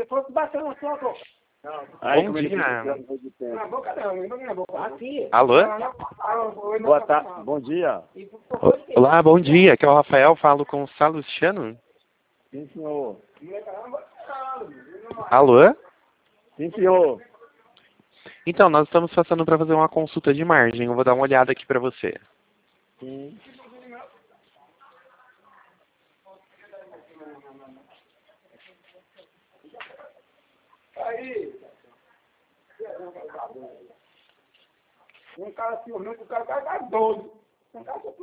fosse baixando a sua boca. Bom dia. Na boca não, na boca. Aqui. Alô? Boa tarde, bom dia. Olá, bom dia. Aqui é o Rafael, falo com o Salustiano. Sim, senhor. Alô? Sim, senhor. Então, nós estamos passando para fazer uma consulta de margem. Eu vou dar uma olhada aqui para você. Sim. Aí. Um cara assim, o cara tá doido. Um cara